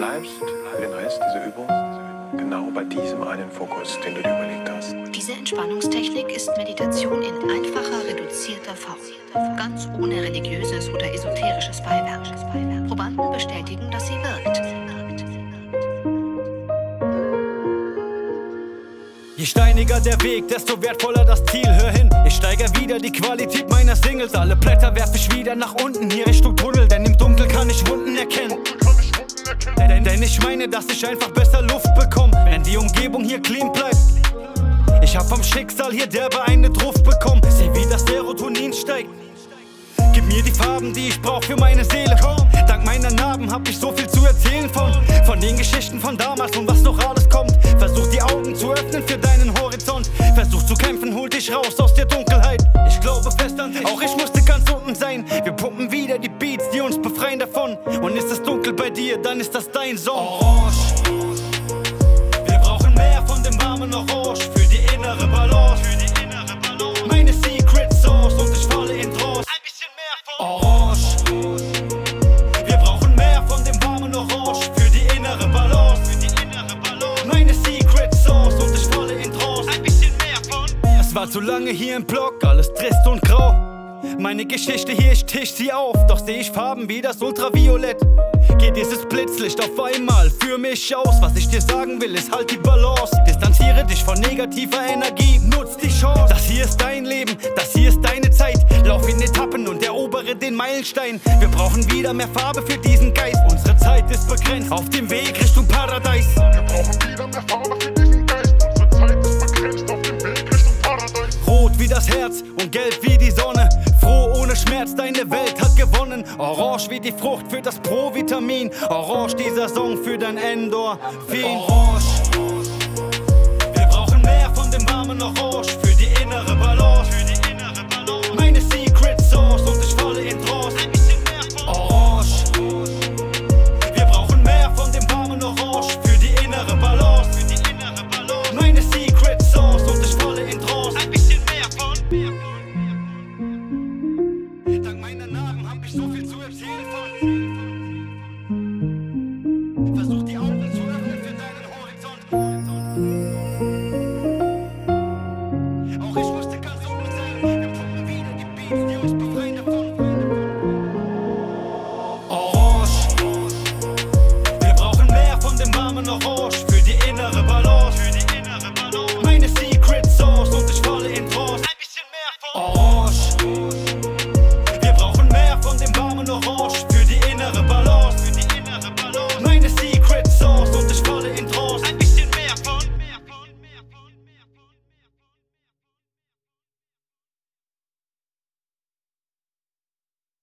bleibst für den Rest dieser Übung genau bei diesem einen Fokus, den du dir überlegt hast. Diese Entspannungstechnik ist Meditation in einfacher, reduzierter Form. Ganz ohne religiöses oder esoterisches Beiwerk. Probanden bestätigen, dass sie wirkt. Je steiniger der Weg, desto wertvoller das Ziel. Hör hin, ich steigere wieder die Qualität meiner Singles. Alle Blätter werf ich wieder nach unten, hier Richtung Tunnel, denn im Dunkel kann ich Wunden erkennen. Denn ich meine, dass ich einfach besser Luft bekomme, wenn die Umgebung hier clean bleibt. Ich hab vom Schicksal hier derbe eine Druft bekommen. Sieh, wie das Serotonin steigt. Gib mir die Farben, die ich brauch für meine Seele. Dank meiner Narben hab ich so viel zu erzählen von den Geschichten von damals und was noch alles kommt. Versuch die Augen zu öffnen für deinen Horizont. Versuch zu kämpfen, hol dich raus aus der Dunkelheit. Ich glaube fest an dich, auch ich musste ganz unten sein. Wir pumpen wieder die Beats, die uns befreien davon. Und ist es dunkel bei dir, dann ist das dein Song. Orange, wir brauchen mehr von dem warmen Orange für die innere Balance. Meine Secret Sauce und ich falle in Trance. Ein bisschen mehr von Orange. Wir brauchen mehr von dem warmen Orange für die innere Balance. Meine Secret Sauce und ich falle in Trance. Ein bisschen mehr von. Es war zu lange hier im Block, alles trist und grau. Meine Geschichte hier, ich tisch sie auf, doch seh ich Farben wie das Ultraviolett. Geht dieses Blitzlicht auf einmal für mich aus. Was ich dir sagen will, ist halt die Balance. Distanziere dich von negativer Energie, nutz die Chance. Das hier ist dein Leben, das hier ist deine Zeit. Lauf in Etappen und erobere den Meilenstein. Wir brauchen wieder mehr Farbe für diesen Geist. Unsere Zeit ist begrenzt, auf dem Weg Richtung Paradies. Wir brauchen wieder mehr Farbe für diesen Geist. Unsere Zeit ist begrenzt, auf dem Weg Richtung Paradies. Rot wie das Herz und gelb wie die Sonne. Froh ohne Schmerz, deine Welt hat gewonnen. Orange wie die Frucht für das Provitamin. Orange dieser Song für dein Endorphin. Orange, wir brauchen mehr von dem warmen Orange